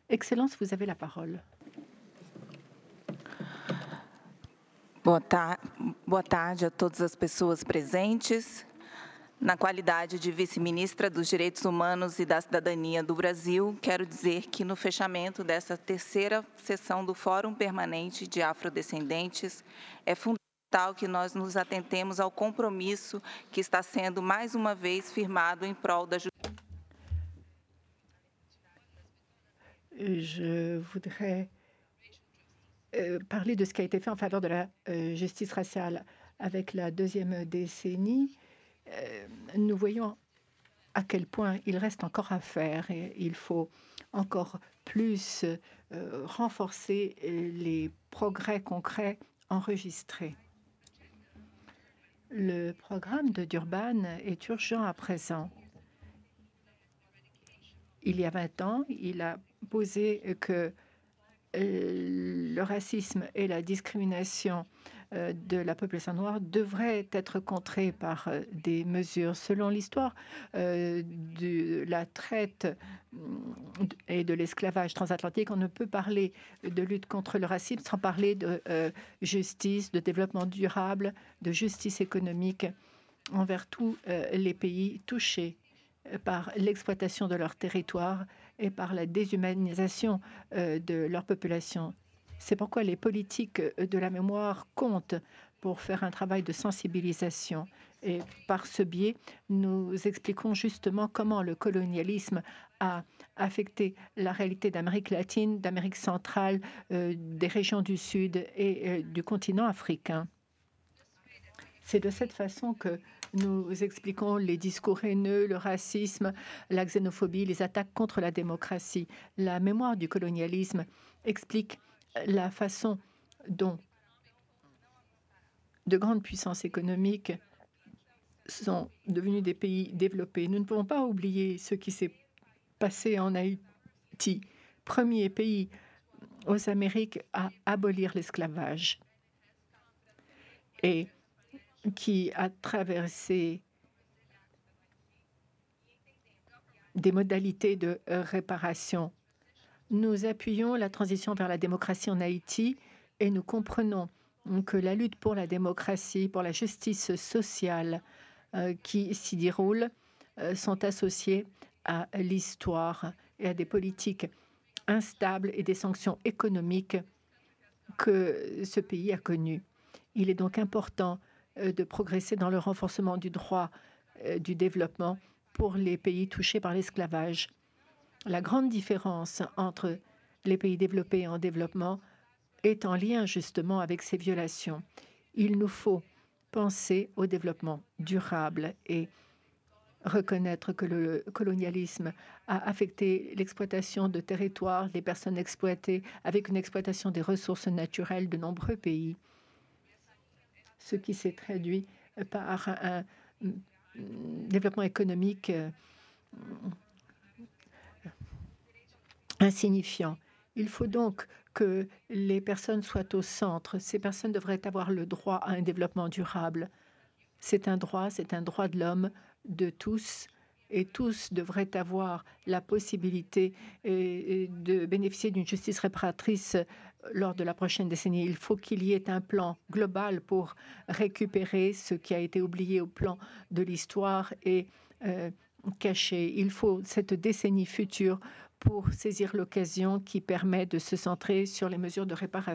Excellence, vous avez la parole. Boa tarde a todas as pessoas presentes. Na qualidade de vice-ministra dos Direitos Humanos e da Cidadania do Brasil, quero dizer que no fechamento dessa terceira sessão do Fórum Permanente de Afrodescendentes, é fundamental que nós nos atentemos ao compromisso que está sendo mais uma vez firmado em prol da justiça. Je voudrais parler de ce qui a été fait en faveur de la justice raciale avec la deuxième décennie. Nous voyons à quel point il reste encore à faire et il faut encore plus renforcer les progrès concrets enregistrés. Le programme de Durban est urgent à présent. Il y a 20 ans, il a posé que le racisme et la discrimination de la population noire devraient être contrés par des mesures. Selon l'histoire de la traite et de l'esclavage transatlantique, on ne peut parler de lutte contre le racisme sans parler de justice, de développement durable, de justice économique envers tous les pays touchés par l'exploitation de leur territoire et par la déshumanisation de leur population. C'est pourquoi les politiques de la mémoire comptent pour faire un travail de sensibilisation. Et par ce biais, nous expliquons justement comment le colonialisme a affecté la réalité d'Amérique latine, d'Amérique centrale, des régions du Sud et du continent africain. C'est de cette façon que nous expliquons les discours haineux, le racisme, la xénophobie, les attaques contre la démocratie. La mémoire du colonialisme explique la façon dont de grandes puissances économiques sont devenus des pays développés. Nous ne pouvons pas oublier ce qui s'est passé en Haïti, premier pays aux Amériques à abolir l'esclavage et qui a traversé des modalités de réparation. Nous appuyons la transition vers la démocratie en Haïti et nous comprenons que la lutte pour la démocratie, pour la justice sociale qui s'y déroule sont associées à l'histoire et à des politiques instables et des sanctions économiques que ce pays a connues. Il est donc important de progresser dans le renforcement du droit du développement pour les pays touchés par l'esclavage. La grande différence entre les pays développés et en développement est en lien justement avec ces violations. Il nous faut penser au développement durable et reconnaître que le colonialisme a affecté l'exploitation de territoires, des personnes exploitées, avec une exploitation des ressources naturelles de nombreux pays, ce qui s'est traduit par un développement économique insignifiant. Il faut donc que les personnes soient au centre. Ces personnes devraient avoir le droit à un développement durable. C'est un droit de l'homme, de tous, et tous devraient avoir la possibilité de bénéficier d'une justice réparatrice lors de la prochaine décennie. Il faut qu'il y ait un plan global pour récupérer ce qui a été oublié au plan de l'histoire et caché. Il faut cette décennie future pour saisir l'occasion qui permet de se centrer sur les mesures de réparation.